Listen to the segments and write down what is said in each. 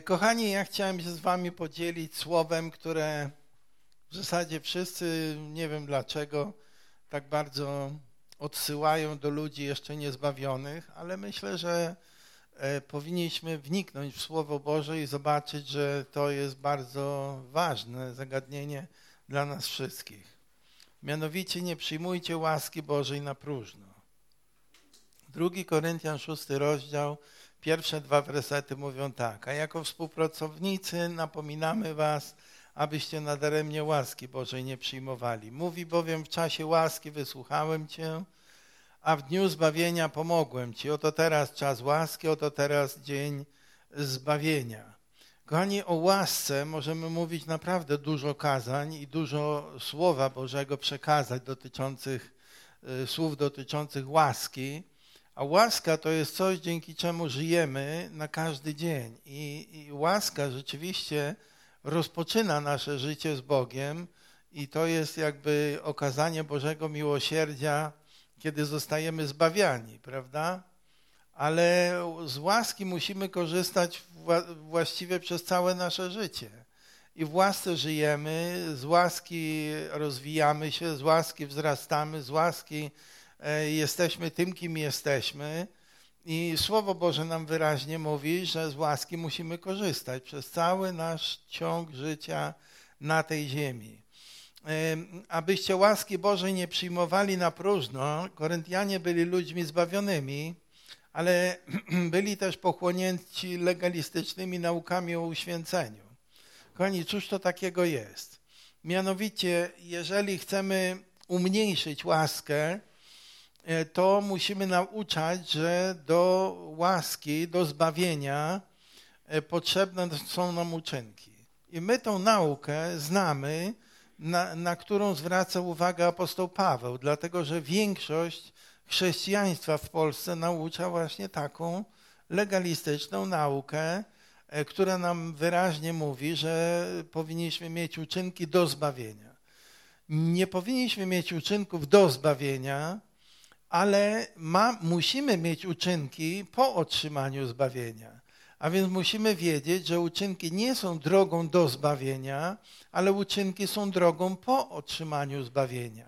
Kochani, ja chciałem się z wami podzielić słowem, które w zasadzie wszyscy, nie wiem dlaczego, tak bardzo odsyłają do ludzi jeszcze niezbawionych, ale myślę, że powinniśmy wniknąć w Słowo Boże i zobaczyć, że to jest bardzo ważne zagadnienie dla nas wszystkich. Mianowicie nie przyjmujcie łaski Bożej na próżno. 2 Koryntian 6 rozdział, pierwsze 2 wersety mówią tak: a jako współpracownicy napominamy was, abyście nadaremnie łaski Bożej nie przyjmowali. Mówi bowiem: w czasie łaski wysłuchałem cię, a w dniu zbawienia pomogłem ci. Oto teraz czas łaski, oto teraz dzień zbawienia. Kochani, o łasce możemy mówić naprawdę dużo kazań i dużo Słowa Bożego przekazać słów dotyczących łaski. A łaska to jest coś, dzięki czemu żyjemy na każdy dzień. I łaska rzeczywiście rozpoczyna nasze życie z Bogiem i to jest jakby okazanie Bożego miłosierdzia, kiedy zostajemy zbawiani, prawda? Ale z łaski musimy korzystać właściwie przez całe nasze życie. I w łasce żyjemy, z łaski rozwijamy się, z łaski wzrastamy, z łaski jesteśmy tym, kim jesteśmy. I Słowo Boże nam wyraźnie mówi, że z łaski musimy korzystać przez cały nasz ciąg życia na tej ziemi. Abyście łaski Bożej nie przyjmowali na próżno, Koryntianie byli ludźmi zbawionymi, ale byli też pochłonięci legalistycznymi naukami o uświęceniu. Kochani, cóż to takiego jest? Mianowicie, jeżeli chcemy umniejszyć łaskę, to musimy nauczać, że do łaski, do zbawienia potrzebne są nam uczynki. I my tą naukę znamy, na którą zwraca uwagę apostoł Paweł, dlatego że większość chrześcijaństwa w Polsce naucza właśnie taką legalistyczną naukę, która nam wyraźnie mówi, że powinniśmy mieć uczynki do zbawienia. Nie powinniśmy mieć uczynków do zbawienia, ale musimy mieć uczynki po otrzymaniu zbawienia. A więc musimy wiedzieć, że uczynki nie są drogą do zbawienia, ale uczynki są drogą po otrzymaniu zbawienia.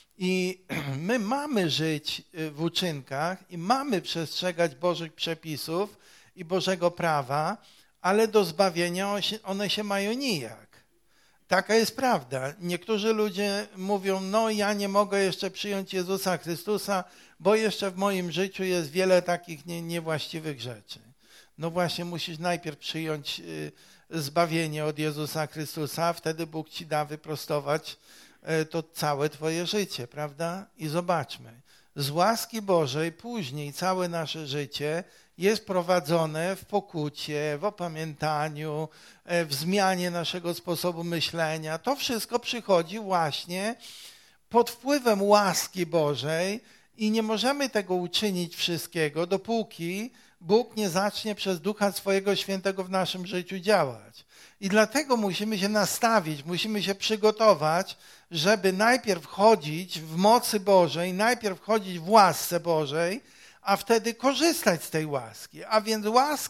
I my mamy żyć w uczynkach i mamy przestrzegać Bożych przepisów i Bożego prawa, ale do zbawienia one się mają nijak. Taka jest prawda. Niektórzy ludzie mówią: no ja nie mogę jeszcze przyjąć Jezusa Chrystusa, bo jeszcze w moim życiu jest wiele takich niewłaściwych rzeczy. No właśnie, musisz najpierw przyjąć zbawienie od Jezusa Chrystusa, a wtedy Bóg ci da wyprostować to całe twoje życie, prawda? I zobaczmy, z łaski Bożej później całe nasze życie jest prowadzone w pokucie, w opamiętaniu, w zmianie naszego sposobu myślenia. To wszystko przychodzi właśnie pod wpływem łaski Bożej i nie możemy tego uczynić wszystkiego, dopóki Bóg nie zacznie przez Ducha Swojego Świętego w naszym życiu działać. I dlatego musimy się nastawić, musimy się przygotować, żeby najpierw chodzić w mocy Bożej, najpierw chodzić w łasce Bożej, a wtedy korzystać z tej łaski. A więc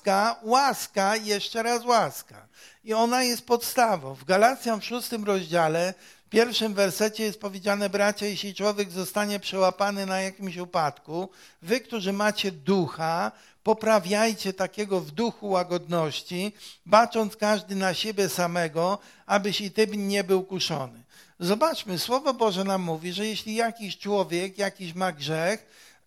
łaska, jeszcze raz łaska. I ona jest podstawą. W Galacjan w 6 rozdziale, w 1 wersecie jest powiedziane: bracia, jeśli człowiek zostanie przełapany na jakimś upadku, wy, którzy macie ducha, poprawiajcie takiego w duchu łagodności, bacząc każdy na siebie samego, abyś i ty nie był kuszony. Zobaczmy, Słowo Boże nam mówi, że jeśli jakiś człowiek, jakiś ma grzech,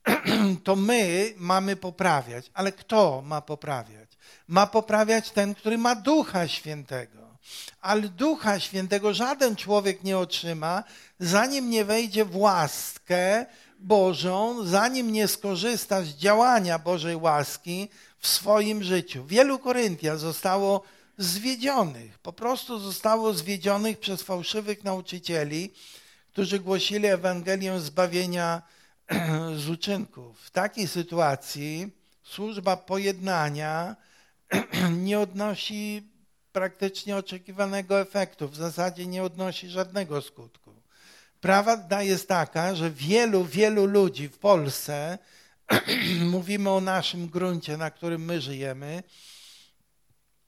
to my mamy poprawiać. Ale kto ma poprawiać? Ma poprawiać ten, który ma Ducha Świętego. Ale Ducha Świętego żaden człowiek nie otrzyma, zanim nie wejdzie w łaskę Bożą, zanim nie skorzysta z działania Bożej łaski w swoim życiu. Wielu Koryntian zostało zwiedzionych, po prostu zostało zwiedzionych przez fałszywych nauczycieli, którzy głosili Ewangelię zbawienia z uczynków. W takiej sytuacji służba pojednania nie odnosi praktycznie oczekiwanego efektu, w zasadzie nie odnosi żadnego skutku. Prawda jest taka, że wielu ludzi w Polsce, mówimy o naszym gruncie, na którym my żyjemy,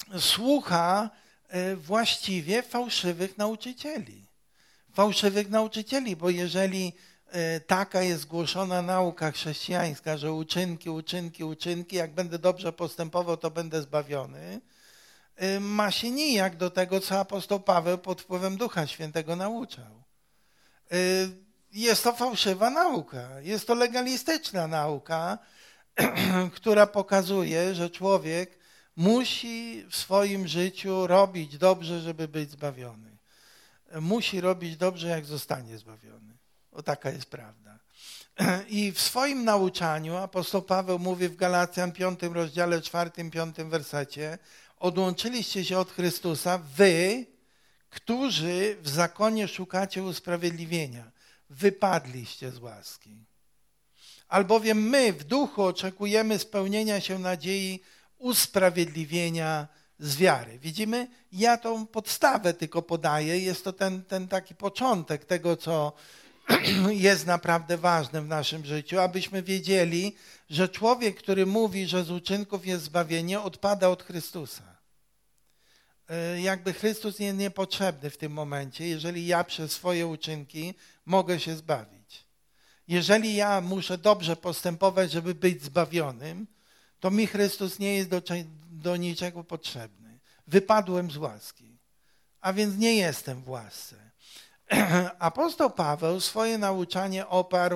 słucha właściwie fałszywych nauczycieli. Fałszywych nauczycieli, bo jeżeli taka jest głoszona nauka chrześcijańska, że uczynki, jak będę dobrze postępował, to będę zbawiony, ma się nijak do tego, co apostoł Paweł pod wpływem Ducha Świętego nauczał. Jest to fałszywa nauka, jest to legalistyczna nauka, która pokazuje, że człowiek musi w swoim życiu robić dobrze, żeby być zbawiony. Musi robić dobrze, jak zostanie zbawiony. O, taka jest prawda. I w swoim nauczaniu apostoł Paweł mówi w Galacjan 5 rozdziale 4-5 wersecie: odłączyliście się od Chrystusa, wy, którzy w zakonie szukacie usprawiedliwienia. Wypadliście z łaski. Albowiem my w duchu oczekujemy spełnienia się nadziei usprawiedliwienia z wiary. Widzimy? Ja tą podstawę tylko podaję. Jest to ten taki początek tego, co jest naprawdę ważne w naszym życiu, abyśmy wiedzieli, że człowiek, który mówi, że z uczynków jest zbawienie, odpada od Chrystusa. Jakby Chrystus jest niepotrzebny w tym momencie, jeżeli ja przez swoje uczynki mogę się zbawić. Jeżeli ja muszę dobrze postępować, żeby być zbawionym, to mi Chrystus nie jest do niczego potrzebny. Wypadłem z łaski, a więc nie jestem w łasce. Apostoł Paweł swoje nauczanie oparł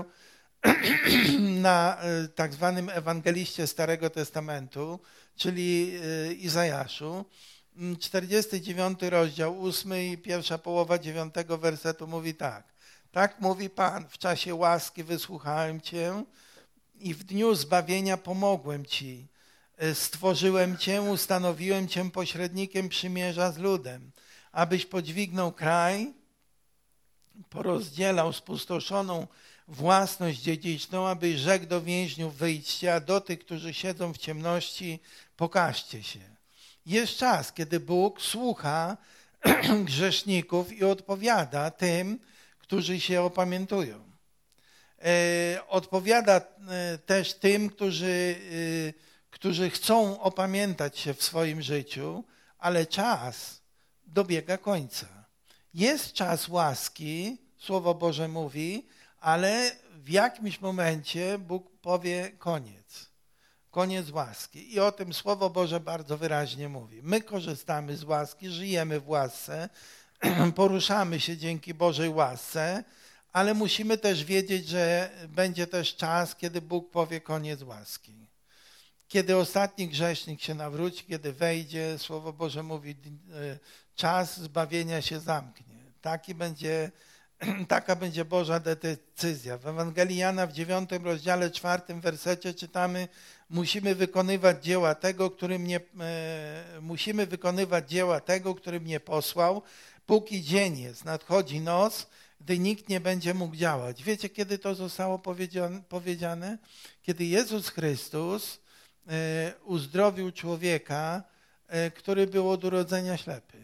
na tak zwanym ewangeliście Starego Testamentu, czyli Izajaszu. 49 rozdział, 8 i pierwsza połowa 9 wersetu mówi tak. Tak mówi Pan, w czasie łaski wysłuchałem Cię i w dniu zbawienia pomogłem Ci. Stworzyłem Cię, ustanowiłem Cię pośrednikiem przymierza z ludem, abyś podźwignął kraj, porozdzielał spustoszoną własność dziedziczną, abyś rzekł do więźniów: wyjdźcie, a do tych, którzy siedzą w ciemności, pokażcie się. Jest czas, kiedy Bóg słucha grzeszników i odpowiada tym, którzy się opamiętują. Odpowiada też tym, którzy chcą opamiętać się w swoim życiu, ale czas dobiega końca. Jest czas łaski, Słowo Boże mówi, ale w jakimś momencie Bóg powie koniec. Koniec łaski. I o tym Słowo Boże bardzo wyraźnie mówi. My korzystamy z łaski, żyjemy w łasce, poruszamy się dzięki Bożej łasce, ale musimy też wiedzieć, że będzie też czas, kiedy Bóg powie koniec łaski. Kiedy ostatni grzesznik się nawróci, kiedy wejdzie, Słowo Boże mówi, czas zbawienia się zamknie. Taka będzie Boża decyzja. W Ewangelii Jana w 9 rozdziale 4 wersecie czytamy: musimy wykonywać dzieła tego, który mnie posłał, póki dzień jest, nadchodzi noc, gdy nikt nie będzie mógł działać. Wiecie, kiedy to zostało powiedziane? Kiedy Jezus Chrystus uzdrowił człowieka, który był od urodzenia ślepy.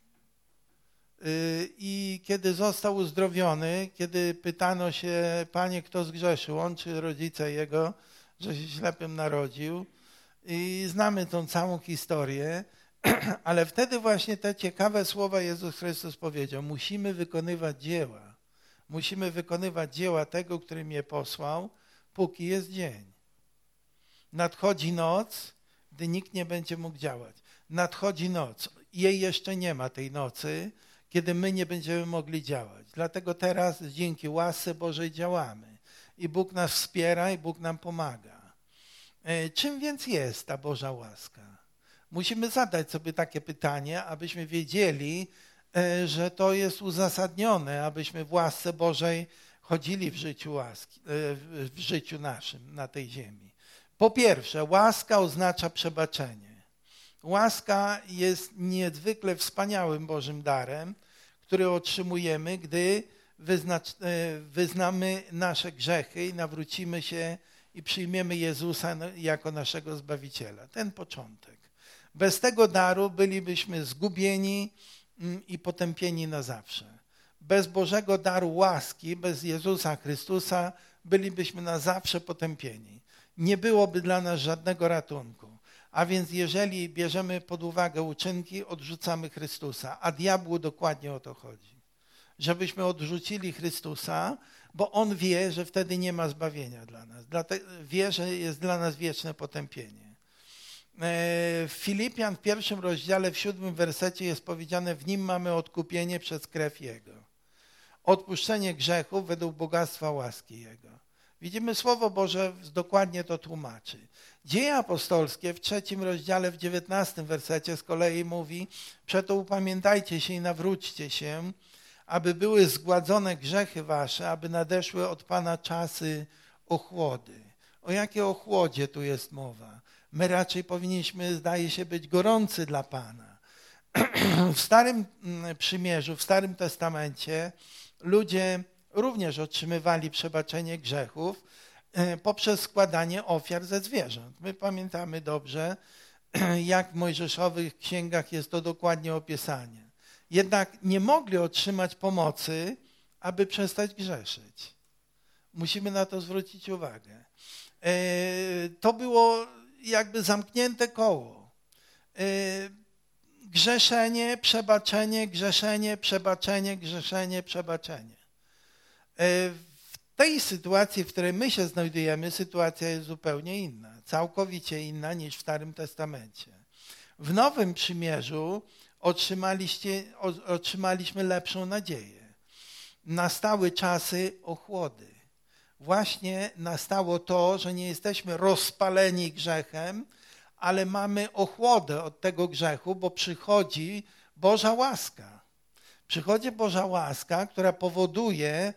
I kiedy został uzdrowiony, kiedy pytano się: Panie, kto zgrzeszył, on czy rodzice jego, że się ślepym narodził? I znamy tą całą historię, ale wtedy właśnie te ciekawe słowa Jezus Chrystus powiedział: musimy wykonywać dzieła. Musimy wykonywać dzieła tego, który mnie posłał, póki jest dzień. Nadchodzi noc, gdy nikt nie będzie mógł działać. Nadchodzi noc. Jej jeszcze nie ma, tej nocy, kiedy my nie będziemy mogli działać. Dlatego teraz dzięki łasce Bożej działamy. I Bóg nas wspiera i Bóg nam pomaga. Czym więc jest ta Boża łaska? Musimy zadać sobie takie pytanie, abyśmy wiedzieli, że to jest uzasadnione, abyśmy w łasce Bożej chodzili w życiu naszym na tej ziemi. Po pierwsze, łaska oznacza przebaczenie. Łaska jest niezwykle wspaniałym Bożym darem, który otrzymujemy, gdy wyznamy nasze grzechy i nawrócimy się i przyjmiemy Jezusa jako naszego Zbawiciela. Ten początek. Bez tego daru bylibyśmy zgubieni i potępieni na zawsze. Bez Bożego daru łaski, bez Jezusa Chrystusa bylibyśmy na zawsze potępieni. Nie byłoby dla nas żadnego ratunku. A więc jeżeli bierzemy pod uwagę uczynki, odrzucamy Chrystusa, a diabłu dokładnie o to chodzi. Żebyśmy odrzucili Chrystusa, bo On wie, że wtedy nie ma zbawienia dla nas. Wie, że jest dla nas wieczne potępienie. W Filipian w 1 rozdziale, w 7 wersecie jest powiedziane, w Nim mamy odkupienie przez krew Jego. Odpuszczenie grzechów według bogactwa łaski Jego. Widzimy, Słowo Boże dokładnie to tłumaczy. Dzieje apostolskie w 3 rozdziale, w 19 wersecie z kolei mówi, przeto upamiętajcie się i nawróćcie się, aby były zgładzone grzechy wasze, aby nadeszły od Pana czasy ochłody. O jakiej ochłodzie tu jest mowa? My raczej powinniśmy, zdaje się, być gorący dla Pana. W Starym Przymierzu, w Starym Testamencie ludzie również otrzymywali przebaczenie grzechów poprzez składanie ofiar ze zwierząt. My pamiętamy dobrze, jak w mojżeszowych księgach jest to dokładnie opisane. Jednak nie mogli otrzymać pomocy, aby przestać grzeszyć. Musimy na to zwrócić uwagę. To było jakby zamknięte koło. Grzeszenie, przebaczenie, grzeszenie, przebaczenie, grzeszenie, przebaczenie. W tej sytuacji, w której my się znajdujemy, sytuacja jest zupełnie inna, całkowicie inna niż w Starym Testamencie. W Nowym Przymierzu otrzymaliśmy lepszą nadzieję. Nastały czasy ochłody. Właśnie nastało to, że nie jesteśmy rozpaleni grzechem, ale mamy ochłodę od tego grzechu, bo przychodzi Boża łaska. Przychodzi Boża łaska, która powoduje,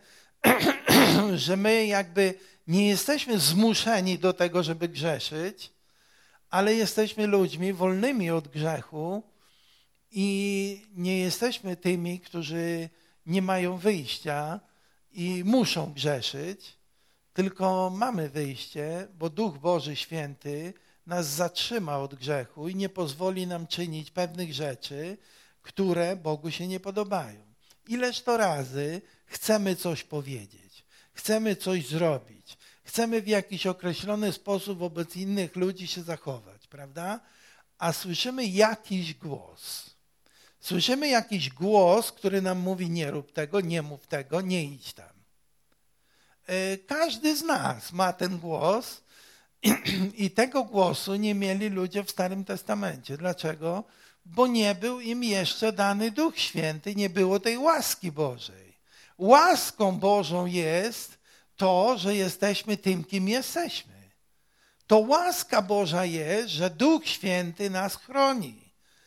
że my jakby nie jesteśmy zmuszeni do tego, żeby grzeszyć, ale jesteśmy ludźmi wolnymi od grzechu i nie jesteśmy tymi, którzy nie mają wyjścia i muszą grzeszyć, tylko mamy wyjście, bo Duch Boży Święty nas zatrzyma od grzechu i nie pozwoli nam czynić pewnych rzeczy, które Bogu się nie podobają. Ileż to razy chcemy coś powiedzieć, chcemy coś zrobić, chcemy w jakiś określony sposób wobec innych ludzi się zachować, prawda? A słyszymy jakiś głos. Słyszymy jakiś głos, który nam mówi nie rób tego, nie mów tego, nie idź tam. Każdy z nas ma ten głos i tego głosu nie mieli ludzie w Starym Testamencie. Dlaczego? Bo nie był im jeszcze dany Duch Święty, nie było tej łaski Bożej. Łaską Bożą jest to, że jesteśmy tym, kim jesteśmy. To łaska Boża jest, że Duch Święty nas chroni.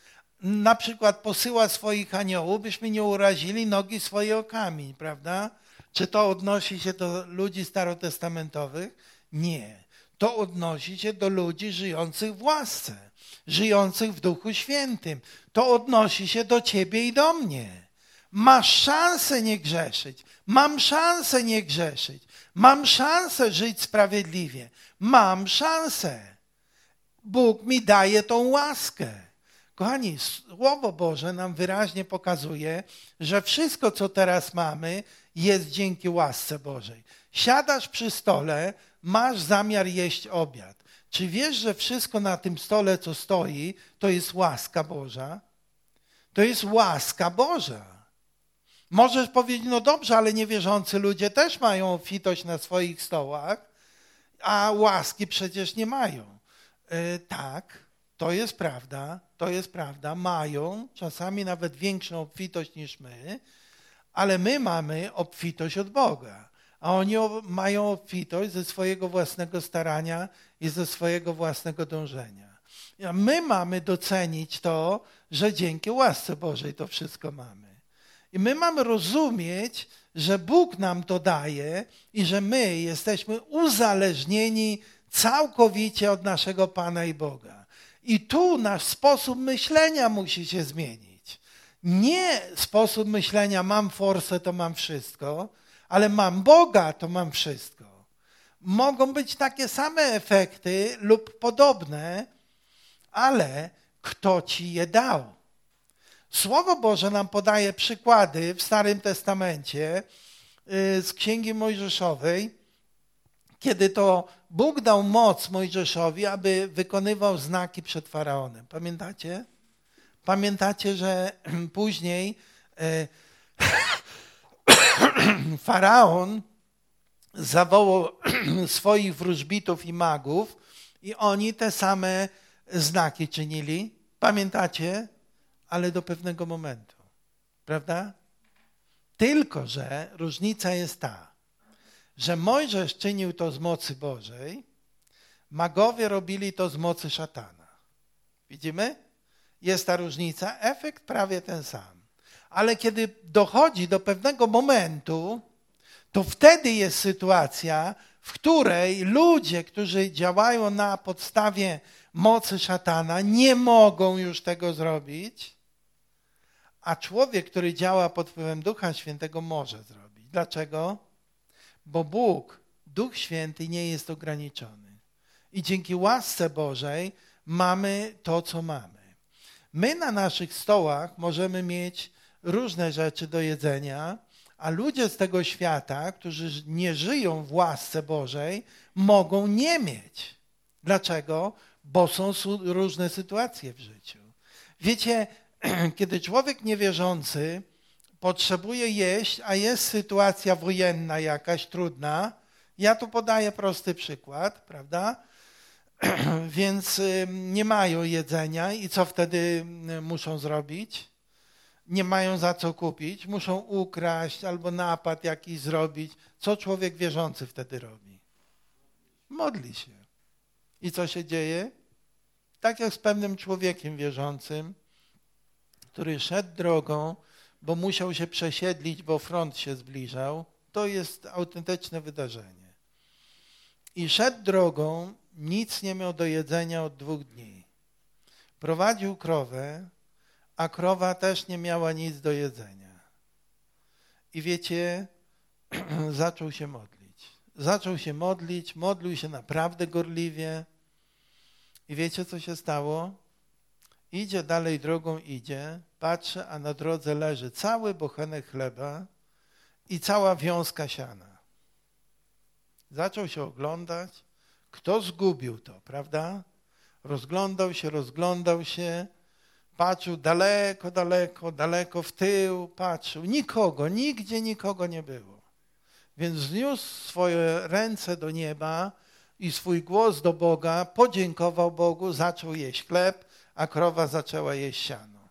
Na przykład posyła swoich aniołów, byśmy nie urazili nogi swojej o kamień, prawda? Czy to odnosi się do ludzi starotestamentowych? Nie. To odnosi się do ludzi żyjących w łasce, żyjących w Duchu Świętym. To odnosi się do ciebie i do mnie. Masz szansę nie grzeszyć. Mam szansę nie grzeszyć. Mam szansę żyć sprawiedliwie. Mam szansę. Bóg mi daje tą łaskę. Kochani, Słowo Boże nam wyraźnie pokazuje, że wszystko, co teraz mamy, jest dzięki łasce Bożej. Siadasz przy stole, masz zamiar jeść obiad. Czy wiesz, że wszystko na tym stole, co stoi, to jest łaska Boża? To jest łaska Boża. Możesz powiedzieć, no dobrze, ale niewierzący ludzie też mają obfitość na swoich stołach, a łaski przecież nie mają. Tak, to jest prawda, mają czasami nawet większą obfitość niż my, ale my mamy obfitość od Boga, a oni mają obfitość ze swojego własnego starania i ze swojego własnego dążenia. A my mamy docenić to, że dzięki łasce Bożej to wszystko mamy. I my mamy rozumieć, że Bóg nam to daje i że my jesteśmy uzależnieni całkowicie od naszego Pana i Boga. I tu nasz sposób myślenia musi się zmienić. Nie sposób myślenia mam forsę, to mam wszystko, ale mam Boga, to mam wszystko. Mogą być takie same efekty lub podobne, ale kto ci je dał? Słowo Boże nam podaje przykłady w Starym Testamencie z Księgi Mojżeszowej, kiedy to Bóg dał moc Mojżeszowi, aby wykonywał znaki przed Faraonem. Pamiętacie? Pamiętacie, że później Faraon zawołał swoich wróżbitów i magów i oni te same znaki czynili. Pamiętacie? Ale do pewnego momentu. Prawda? Tylko że różnica jest ta, że Mojżesz czynił to z mocy Bożej, magowie robili to z mocy szatana. Widzimy? Jest ta różnica, efekt prawie ten sam. Ale kiedy dochodzi do pewnego momentu, to wtedy jest sytuacja, w której ludzie, którzy działają na podstawie mocy szatana, nie mogą już tego zrobić, a człowiek, który działa pod wpływem Ducha Świętego, może zrobić. Dlaczego? Bo Bóg, Duch Święty, nie jest ograniczony. I dzięki łasce Bożej mamy to, co mamy. My na naszych stołach możemy mieć różne rzeczy do jedzenia, a ludzie z tego świata, którzy nie żyją w łasce Bożej, mogą nie mieć. Dlaczego? Bo są różne sytuacje w życiu. Wiecie, kiedy człowiek niewierzący potrzebuje jeść, a jest sytuacja wojenna jakaś trudna, ja tu podaję prosty przykład, prawda? Więc nie mają jedzenia i co wtedy muszą zrobić? Nie mają za co kupić, muszą ukraść albo napad jakiś zrobić. Co człowiek wierzący wtedy robi? Modli się. I co się dzieje? Tak jak z pewnym człowiekiem wierzącym, który szedł drogą, bo musiał się przesiedlić, bo front się zbliżał. To jest autentyczne wydarzenie. I szedł drogą, nic nie miał do jedzenia od 2 dni. Prowadził krowę, a krowa też nie miała nic do jedzenia. I wiecie, zaczął się modlić. Zaczął się modlić, modlił się naprawdę gorliwie. I wiecie, co się stało? Idzie dalej drogą, idzie, patrzy, a na drodze leży cały bochenek chleba i cała wiązka siana. Zaczął się oglądać, kto zgubił to, prawda? Rozglądał się, patrzył daleko w tył, patrzył. Nikogo, nigdzie nikogo nie było. Więc wzniósł swoje ręce do nieba i swój głos do Boga, podziękował Bogu, zaczął jeść chleb, a krowa zaczęła jeść siano.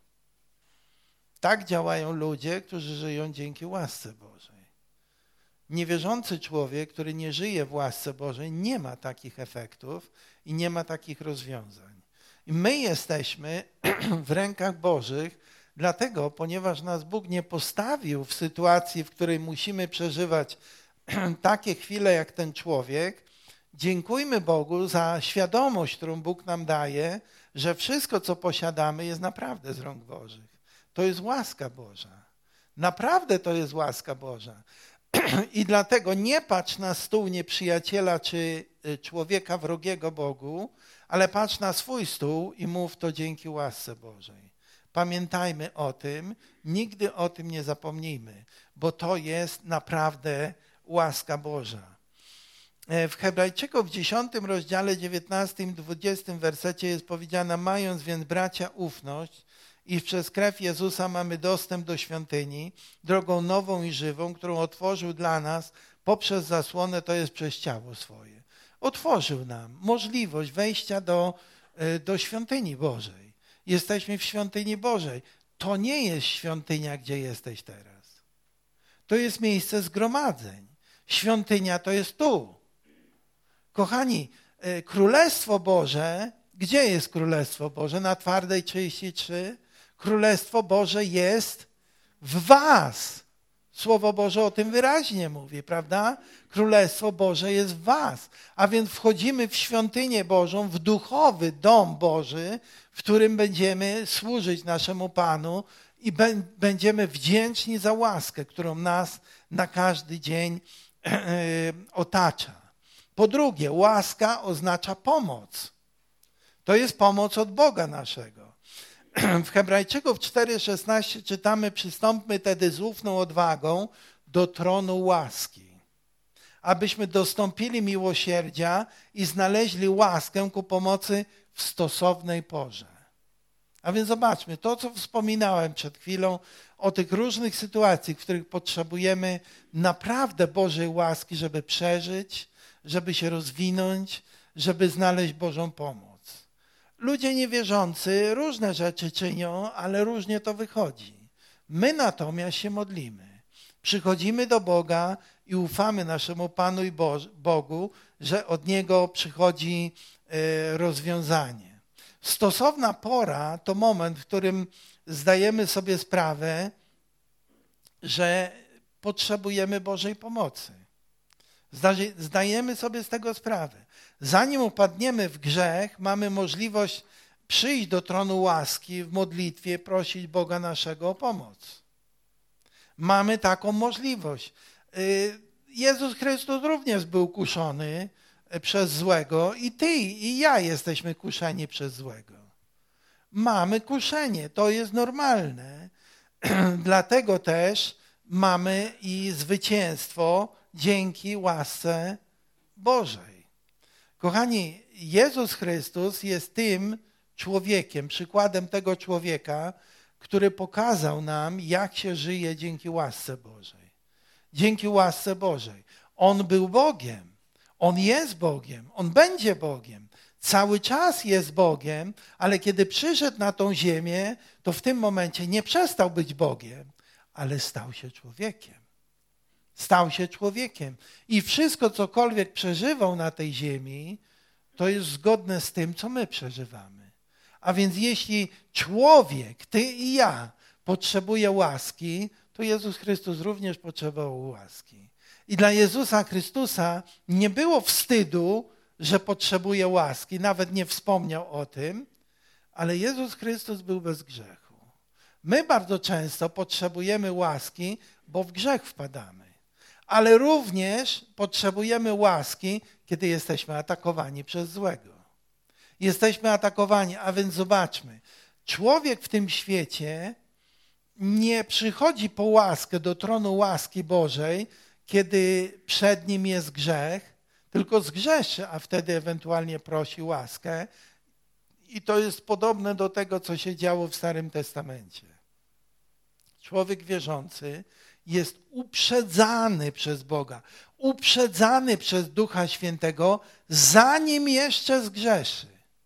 Tak działają ludzie, którzy żyją dzięki łasce Bożej. Niewierzący człowiek, który nie żyje w łasce Bożej, nie ma takich efektów i nie ma takich rozwiązań. I my jesteśmy w rękach Bożych, dlatego, ponieważ nas Bóg nie postawił w sytuacji, w której musimy przeżywać takie chwile jak ten człowiek, dziękujmy Bogu za świadomość, którą Bóg nam daje, że wszystko, co posiadamy, jest naprawdę z rąk Bożych. To jest łaska Boża. Naprawdę to jest łaska Boża. I dlatego nie patrz na stół nieprzyjaciela czy człowieka wrogiego Bogu, ale patrz na swój stół i mów to dzięki łasce Bożej. Pamiętajmy o tym, nigdy o tym nie zapomnijmy, bo to jest naprawdę łaska Boża. W Hebrajczyków w 10 rozdziale 19 i 20 wersecie jest powiedziane: mając więc bracia ufność, iż przez krew Jezusa mamy dostęp do świątyni, drogą nową i żywą, którą otworzył dla nas poprzez zasłonę, to jest przez ciało swoje. Otworzył nam możliwość wejścia do świątyni Bożej. Jesteśmy w świątyni Bożej. To nie jest świątynia, gdzie jesteś teraz. To jest miejsce zgromadzeń. Świątynia to jest tu. Kochani, Królestwo Boże, gdzie jest Królestwo Boże? Na Twardej 33. Królestwo Boże jest w was. Słowo Boże o tym wyraźnie mówi, prawda? Królestwo Boże jest w was. A więc wchodzimy w świątynię Bożą, w duchowy dom Boży, w którym będziemy służyć naszemu Panu i będziemy wdzięczni za łaskę, którą nas na każdy dzień otacza. Po drugie, łaska oznacza pomoc. To jest pomoc od Boga naszego. W Hebrajczyków 4,16 czytamy: przystąpmy tedy z ufną odwagą do tronu łaski, abyśmy dostąpili miłosierdzia i znaleźli łaskę ku pomocy w stosownej porze. A więc zobaczmy, to co wspominałem przed chwilą o tych różnych sytuacjach, w których potrzebujemy naprawdę Bożej łaski, żeby przeżyć, żeby się rozwinąć, żeby znaleźć Bożą pomoc. Ludzie niewierzący różne rzeczy czynią, ale różnie to wychodzi. My natomiast się modlimy. Przychodzimy do Boga i ufamy naszemu Panu i Bogu, że od Niego przychodzi rozwiązanie. Stosowna pora to moment, w którym zdajemy sobie sprawę, że potrzebujemy Bożej pomocy. Zdajemy sobie z tego sprawę. Zanim upadniemy w grzech, mamy możliwość przyjść do tronu łaski w modlitwie, prosić Boga naszego o pomoc. Mamy taką możliwość. Jezus Chrystus również był kuszony przez złego i ty i ja jesteśmy kuszeni przez złego. Mamy kuszenie, to jest normalne. Dlatego też mamy i zwycięstwo dzięki łasce Bożej. Kochani, Jezus Chrystus jest tym człowiekiem, przykładem tego człowieka, który pokazał nam, jak się żyje dzięki łasce Bożej. Dzięki łasce Bożej. On był Bogiem, On jest Bogiem, On będzie Bogiem. Cały czas jest Bogiem, ale kiedy przyszedł na tą ziemię, to w tym momencie nie przestał być Bogiem, ale stał się człowiekiem. Stał się człowiekiem. I wszystko, cokolwiek przeżywał na tej ziemi, to jest zgodne z tym, co my przeżywamy. A więc jeśli człowiek, ty i ja, potrzebuje łaski, to Jezus Chrystus również potrzebował łaski. I dla Jezusa Chrystusa nie było wstydu, że potrzebuje łaski, nawet nie wspomniał o tym, ale Jezus Chrystus był bez grzechu. My bardzo często potrzebujemy łaski, bo w grzech wpadamy. Ale również potrzebujemy łaski, kiedy jesteśmy atakowani przez złego. Jesteśmy atakowani, a więc zobaczmy, człowiek w tym świecie nie przychodzi po łaskę do tronu łaski Bożej, kiedy przed nim jest grzech, tylko zgrzeszy, a wtedy ewentualnie prosi łaskę. I to jest podobne do tego, co się działo w Starym Testamencie. Człowiek wierzący jest uprzedzany przez Boga, uprzedzany przez Ducha Świętego, zanim jeszcze zgrzeszy,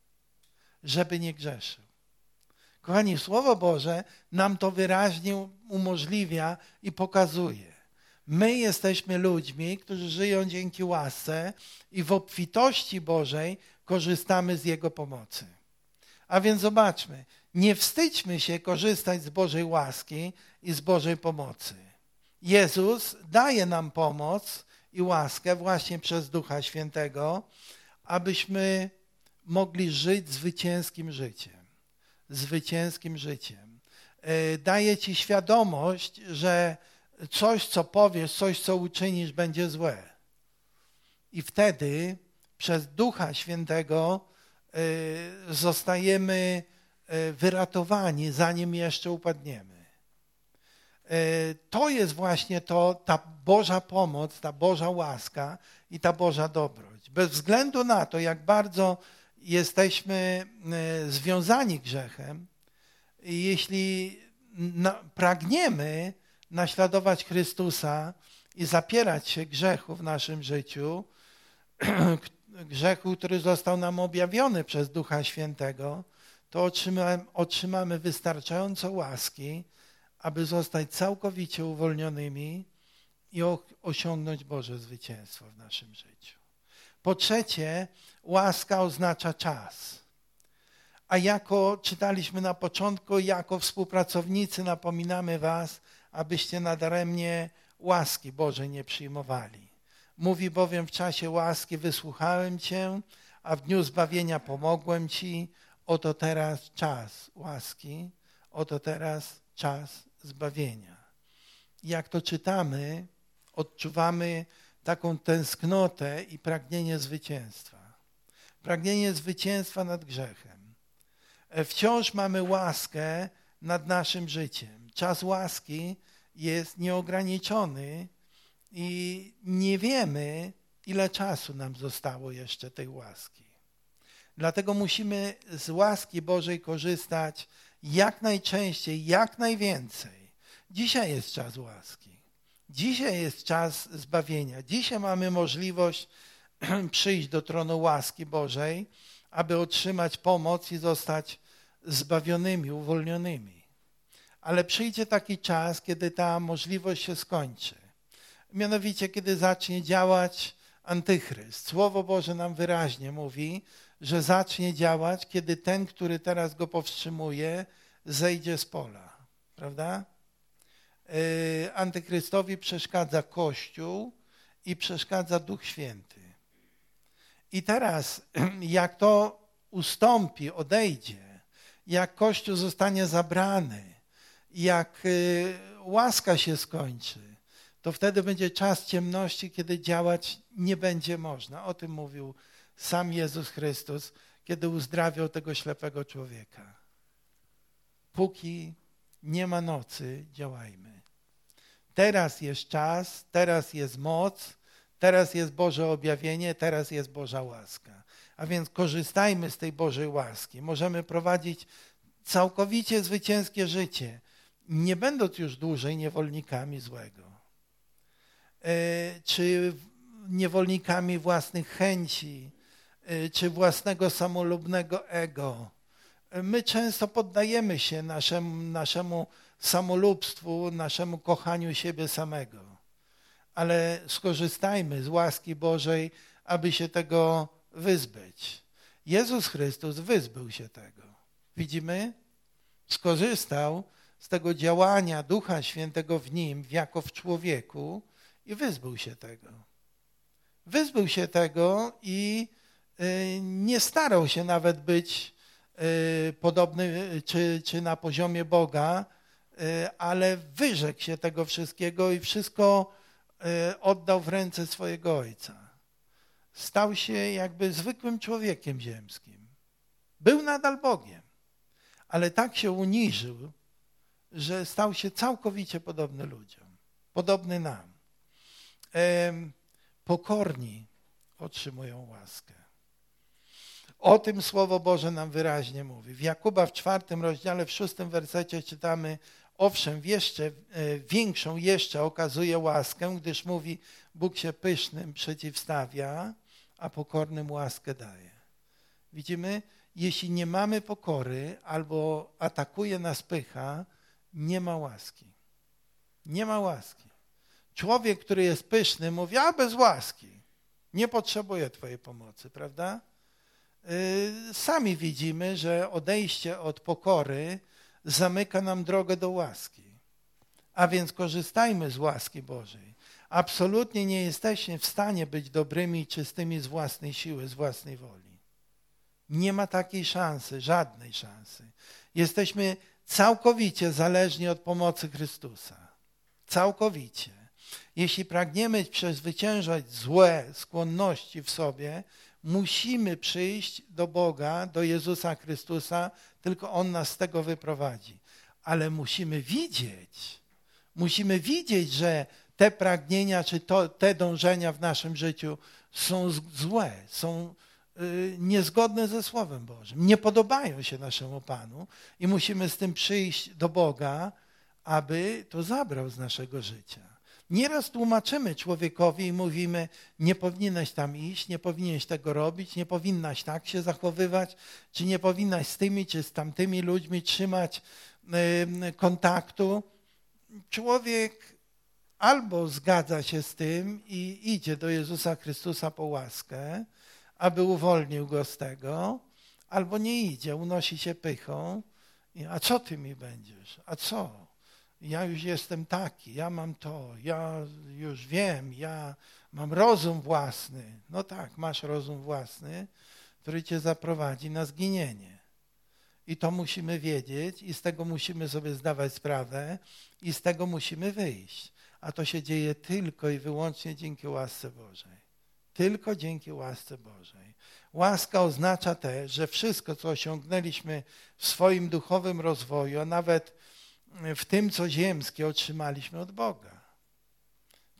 żeby nie grzeszył. Kochani, Słowo Boże nam to wyraźnie umożliwia i pokazuje. My jesteśmy ludźmi, którzy żyją dzięki łasce i w obfitości Bożej korzystamy z Jego pomocy. A więc zobaczmy, nie wstydźmy się korzystać z Bożej łaski i z Bożej pomocy. Jezus daje nam pomoc i łaskę właśnie przez Ducha Świętego, abyśmy mogli żyć zwycięskim życiem. Zwycięskim życiem. Daje ci świadomość, że coś, co powiesz, coś, co uczynisz, będzie złe. I wtedy przez Ducha Świętego zostajemy wyratowani, zanim jeszcze upadniemy. To jest właśnie ta Boża pomoc, ta Boża łaska i ta Boża dobroć. Bez względu na to, jak bardzo jesteśmy związani grzechem, jeśli pragniemy naśladować Chrystusa i zapierać się grzechu w naszym życiu, grzechu, który został nam objawiony przez Ducha Świętego, to otrzymamy wystarczająco łaski, aby zostać całkowicie uwolnionymi i osiągnąć Boże zwycięstwo w naszym życiu. Po trzecie, łaska oznacza czas. A jako, czytaliśmy na początku, jako współpracownicy napominamy was, abyście nadaremnie łaski Bożej nie przyjmowali. Mówi bowiem w czasie łaski wysłuchałem cię, a w dniu zbawienia pomogłem ci. Oto teraz czas łaski, oto teraz czas zbawienia. Jak to czytamy, odczuwamy taką tęsknotę i pragnienie zwycięstwa. Pragnienie zwycięstwa nad grzechem. Wciąż mamy łaskę nad naszym życiem. Czas łaski jest nieograniczony I nie wiemy, ile czasu nam zostało jeszcze tej łaski. Dlatego musimy z łaski Bożej korzystać jak najczęściej, jak najwięcej. Dzisiaj jest czas łaski. Dzisiaj jest czas zbawienia. Dzisiaj mamy możliwość przyjść do tronu łaski Bożej, aby otrzymać pomoc i zostać zbawionymi, uwolnionymi. Ale przyjdzie taki czas, kiedy ta możliwość się skończy. Mianowicie, kiedy zacznie działać antychryst. Słowo Boże nam wyraźnie mówi, że zacznie działać, kiedy ten, który teraz go powstrzymuje, zejdzie z pola. Prawda? Antychrystowi przeszkadza Kościół i przeszkadza Duch Święty. I teraz, jak to ustąpi, odejdzie, jak Kościół zostanie zabrany, jak łaska się skończy, to wtedy będzie czas ciemności, kiedy działać nie będzie można. O tym mówił sam Jezus Chrystus, kiedy uzdrawiał tego ślepego człowieka. Póki nie ma nocy, działajmy. Teraz jest czas, teraz jest moc, teraz jest Boże objawienie, teraz jest Boża łaska. A więc korzystajmy z tej Bożej łaski. Możemy prowadzić całkowicie zwycięskie życie, nie będąc już dłużej niewolnikami złego. Czy niewolnikami własnych chęci, czy własnego samolubnego ego. My często poddajemy się naszemu samolubstwu, naszemu kochaniu siebie samego. Ale skorzystajmy z łaski Bożej, aby się tego wyzbyć. Jezus Chrystus wyzbył się tego. Widzimy? Skorzystał z tego działania Ducha Świętego w nim, jako w człowieku i wyzbył się tego. Wyzbył się tego i nie starał się nawet być podobny czy na poziomie Boga, ale wyrzekł się tego wszystkiego i wszystko oddał w ręce swojego Ojca. Stał się jakby zwykłym człowiekiem ziemskim. Był nadal Bogiem, ale tak się uniżył, że stał się całkowicie podobny ludziom, podobny nam. Pokorni otrzymują łaskę. O tym Słowo Boże nam wyraźnie mówi. W Jakuba w 4 rozdziale, w 6 wersecie czytamy: owszem, większą jeszcze okazuje łaskę, gdyż mówi, Bóg się pysznym przeciwstawia, a pokornym łaskę daje. Widzimy? Jeśli nie mamy pokory albo atakuje nas pycha, nie ma łaski. Nie ma łaski. Człowiek, który jest pyszny, mówi, a bez łaski. Nie potrzebuję Twojej pomocy, prawda? Sami widzimy, że odejście od pokory zamyka nam drogę do łaski. A więc korzystajmy z łaski Bożej. Absolutnie nie jesteśmy w stanie być dobrymi i czystymi z własnej siły, z własnej woli. Nie ma takiej szansy, żadnej szansy. Jesteśmy całkowicie zależni od pomocy Chrystusa. Całkowicie. Jeśli pragniemy przezwyciężać złe skłonności w sobie, musimy przyjść do Boga, do Jezusa Chrystusa, tylko On nas z tego wyprowadzi. Ale musimy widzieć, że te pragnienia, czy te dążenia w naszym życiu są złe, są niezgodne ze Słowem Bożym, nie podobają się naszemu Panu i musimy z tym przyjść do Boga, aby to zabrał z naszego życia. Nieraz tłumaczymy człowiekowi i mówimy, nie powinieneś tam iść, nie powinieneś tego robić, nie powinnaś tak się zachowywać, czy nie powinnaś z tymi czy z tamtymi ludźmi trzymać kontaktu. Człowiek albo zgadza się z tym i idzie do Jezusa Chrystusa po łaskę, aby uwolnił go z tego, albo nie idzie, unosi się pychą. A co ty mi będziesz? A co? Ja już jestem taki, ja mam to, ja już wiem, ja mam rozum własny. No tak, masz rozum własny, który cię zaprowadzi na zginienie. I to musimy wiedzieć i z tego musimy sobie zdawać sprawę i z tego musimy wyjść. A to się dzieje tylko i wyłącznie dzięki łasce Bożej. Tylko dzięki łasce Bożej. Łaska oznacza też, że wszystko, co osiągnęliśmy w swoim duchowym rozwoju, a nawet w tym, co ziemskie, otrzymaliśmy od Boga.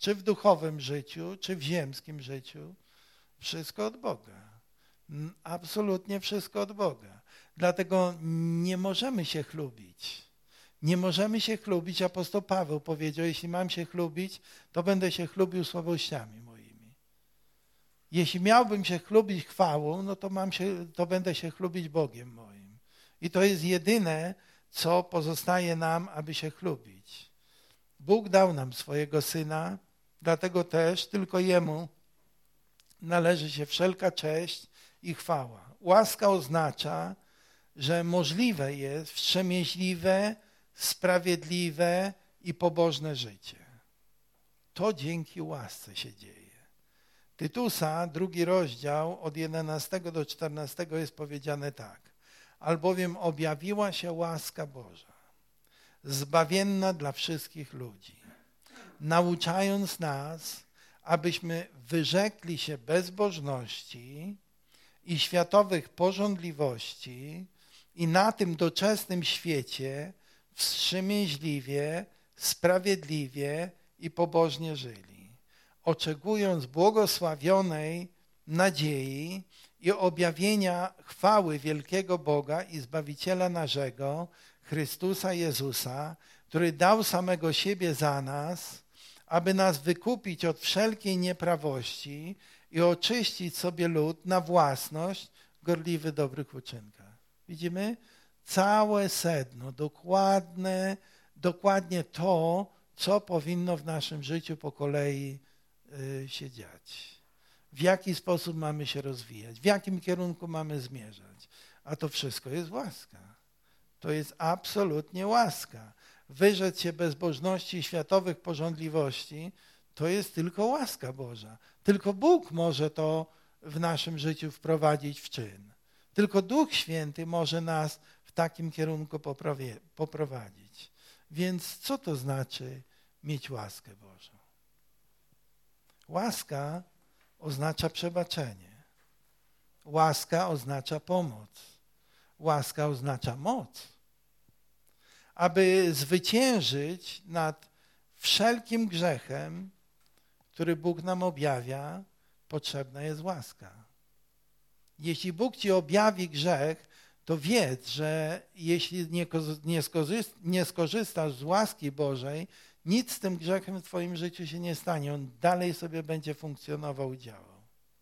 czy w duchowym życiu, czy w ziemskim życiu, wszystko od Boga. Absolutnie wszystko od Boga. Dlatego nie możemy się chlubić. Nie możemy się chlubić. Apostoł Paweł powiedział, jeśli mam się chlubić, to będę się chlubił słabościami moimi. Jeśli miałbym się chlubić chwałą, no to będę się chlubić Bogiem moim. I to jest jedyne, co pozostaje nam, aby się chlubić. Bóg dał nam swojego Syna, dlatego też tylko Jemu należy się wszelka cześć i chwała. Łaska oznacza, że możliwe jest wstrzemięźliwe, sprawiedliwe i pobożne życie. To dzięki łasce się dzieje. Tytusa, 2 rozdział, od 11 do 14 jest powiedziane tak. Albowiem objawiła się łaska Boża, zbawienna dla wszystkich ludzi, nauczając nas, abyśmy wyrzekli się bezbożności i światowych pożądliwości i na tym doczesnym świecie wstrzemięźliwie, sprawiedliwie i pobożnie żyli, oczekując błogosławionej nadziei i objawienia chwały wielkiego Boga i Zbawiciela naszego, Chrystusa Jezusa, który dał samego siebie za nas, aby nas wykupić od wszelkiej nieprawości i oczyścić sobie lud na własność, gorliwy dobrych uczynkach. Widzimy? Całe sedno, dokładnie to, co powinno w naszym życiu po kolei się dziać. W jaki sposób mamy się rozwijać, w jakim kierunku mamy zmierzać. A to wszystko jest łaska. To jest absolutnie łaska. Wyrzec się bezbożności i światowych pożądliwości, to jest tylko łaska Boża. Tylko Bóg może to w naszym życiu wprowadzić w czyn. Tylko Duch Święty może nas w takim kierunku poprowadzić. Więc co to znaczy mieć łaskę Bożą? Łaska oznacza przebaczenie. Łaska oznacza pomoc. Łaska oznacza moc. Aby zwyciężyć nad wszelkim grzechem, który Bóg nam objawia, potrzebna jest łaska. Jeśli Bóg ci objawi grzech, to wiedz, że jeśli nie skorzystasz z łaski Bożej, nic z tym grzechem w twoim życiu się nie stanie. On dalej sobie będzie funkcjonował i działał.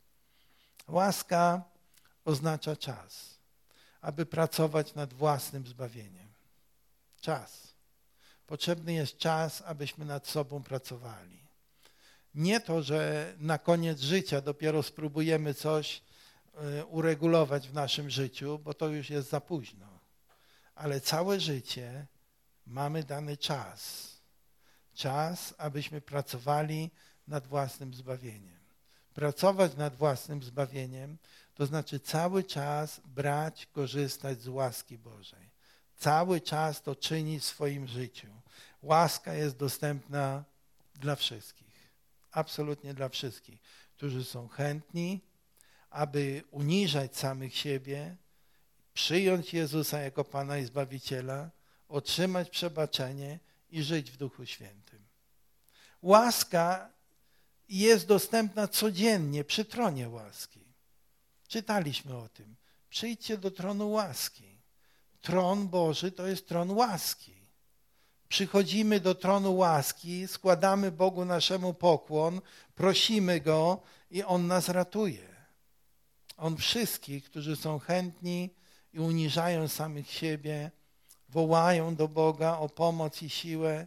Łaska oznacza czas, aby pracować nad własnym zbawieniem. Czas. Potrzebny jest czas, abyśmy nad sobą pracowali. Nie to, że na koniec życia dopiero spróbujemy coś uregulować w naszym życiu, bo to już jest za późno. Ale całe życie mamy dany czas. Czas, abyśmy pracowali nad własnym zbawieniem. Pracować nad własnym zbawieniem to znaczy cały czas brać, korzystać z łaski Bożej. Cały czas to czynić w swoim życiu. Łaska jest dostępna dla wszystkich. Absolutnie dla wszystkich, którzy są chętni, aby uniżać samych siebie, przyjąć Jezusa jako Pana i Zbawiciela, otrzymać przebaczenie i żyć w Duchu Świętym. Łaska jest dostępna codziennie przy tronie łaski. Czytaliśmy o tym. Przyjdźcie do tronu łaski. Tron Boży to jest tron łaski. Przychodzimy do tronu łaski, składamy Bogu naszemu pokłon, prosimy Go i On nas ratuje. On wszystkich, którzy są chętni i uniżają samych siebie, wołają do Boga o pomoc i siłę,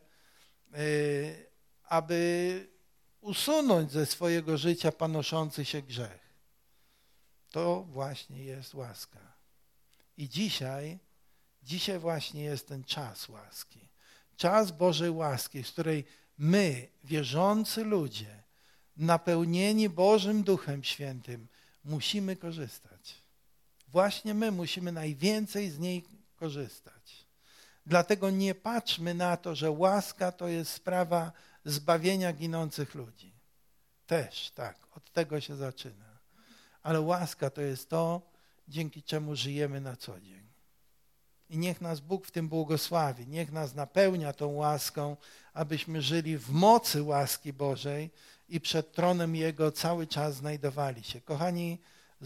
aby usunąć ze swojego życia panoszący się grzech. To właśnie jest łaska. I dzisiaj właśnie jest ten czas łaski. Czas Bożej łaski, z której my, wierzący ludzie, napełnieni Bożym Duchem Świętym, musimy korzystać. Właśnie my musimy najwięcej z niej korzystać. Dlatego nie patrzmy na to, że łaska to jest sprawa zbawienia ginących ludzi. Też, tak, od tego się zaczyna. Ale łaska to jest to, dzięki czemu żyjemy na co dzień. I niech nas Bóg w tym błogosławi, niech nas napełnia tą łaską, abyśmy żyli w mocy łaski Bożej i przed tronem Jego cały czas znajdowali się. Kochani,